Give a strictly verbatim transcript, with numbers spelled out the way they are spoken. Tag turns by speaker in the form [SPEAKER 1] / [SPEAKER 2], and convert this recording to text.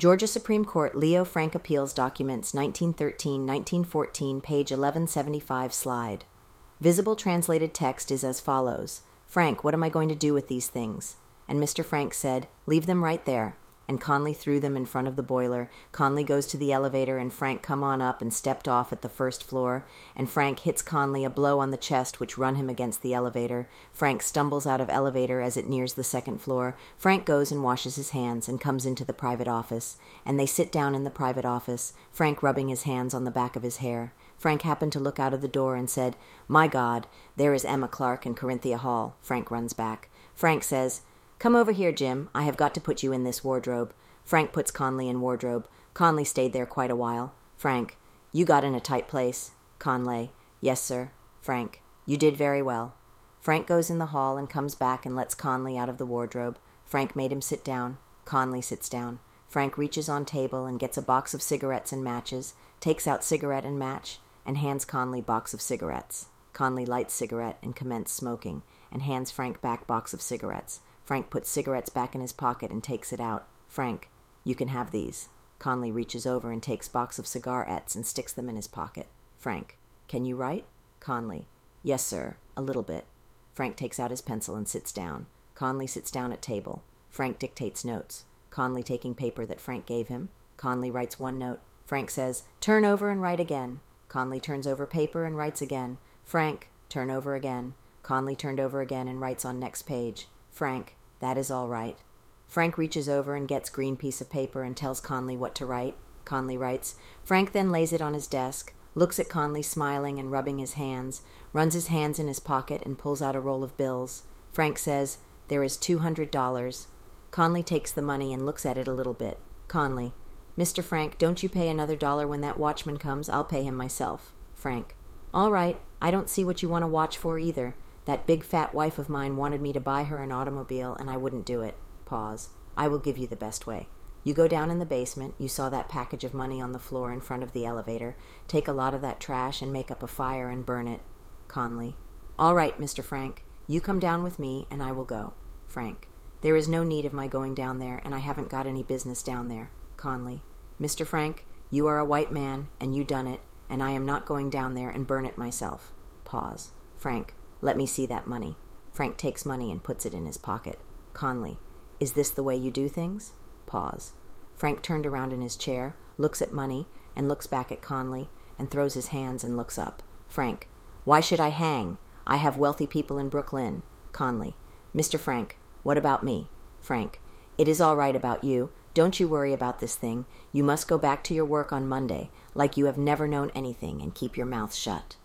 [SPEAKER 1] Georgia Supreme Court Leo Frank Appeals Documents nineteen thirteen to nineteen fourteen, page eleven seventy-five slide. Visible translated text is as follows. Frank, what am I going to do with these things? And Mister Frank said, leave them right there. And Conley threw them in front of the boiler. Conley goes to the elevator, and Frank come on up and stepped off at the first floor. And Frank hits Conley a blow on the chest, which run him against the elevator. Frank stumbles out of elevator as it nears the second floor. Frank goes and washes his hands and comes into the private office. And they sit down in the private office, Frank rubbing his hands on the back of his hair. Frank happened to look out of the door and said, my God, there is Emma Clark in Corinthia Hall. Frank runs back. Frank says, come over here, Jim. I have got to put you in this wardrobe. Frank puts Conley in wardrobe. Conley stayed there quite a while. Frank, you got in a tight place. Conley, yes, sir. Frank, you did very well. Frank goes in the hall and comes back and lets Conley out of the wardrobe. Frank made him sit down. Conley sits down. Frank reaches on table and gets a box of cigarettes and matches, takes out cigarette and match, and hands Conley box of cigarettes. Conley lights cigarette and commences smoking, and hands Frank back box of cigarettes. Frank puts cigarettes back in his pocket and takes it out. Frank, you can have these. Conley reaches over and takes box of cigarettes and sticks them in his pocket. Frank, can you write? Conley, yes, sir, a little bit. Frank takes out his pencil and sits down. Conley sits down at table. Frank dictates notes. Conley taking paper that Frank gave him. Conley writes one note. Frank says, turn over and write again. Conley turns over paper and writes again. Frank, turn over again. Conley turned over again and writes on next page. Frank, that is all right. Frank reaches over and gets green piece of paper and tells Conley what to write. Conley writes. Frank then lays it on his desk, looks at Conley smiling and rubbing his hands, runs his hands in his pocket and pulls out a roll of bills. Frank says, there is two hundred dollars. Conley takes the money and looks at it a little bit. Conley, Mister Frank, don't you pay another dollar when that watchman comes. I'll pay him myself. Frank, all right. I don't see what you want to watch for either. That big fat wife of mine wanted me to buy her an automobile, and I wouldn't do it. Pause. I will give you the best way. You go down in the basement. You saw that package of money on the floor in front of the elevator. Take a lot of that trash and make up a fire and burn it. Conley, all right, Mister Frank. You come down with me, and I will go. Frank, there is no need of my going down there, and I haven't got any business down there. Conley, Mister Frank, you are a white man, and you done it, and I am not going down there and burn it myself. Pause. Frank, let me see that money. Frank takes money and puts it in his pocket. Conley, is this the way you do things? Pause. Frank turned around in his chair, looks at money, and looks back at Conley, and throws his hands and looks up. Frank, why should I hang? I have wealthy people in Brooklyn. Conley, Mister Frank, what about me? Frank, it is all right about you. Don't you worry about this thing. You must go back to your work on Monday, like you have never known anything, and keep your mouth shut.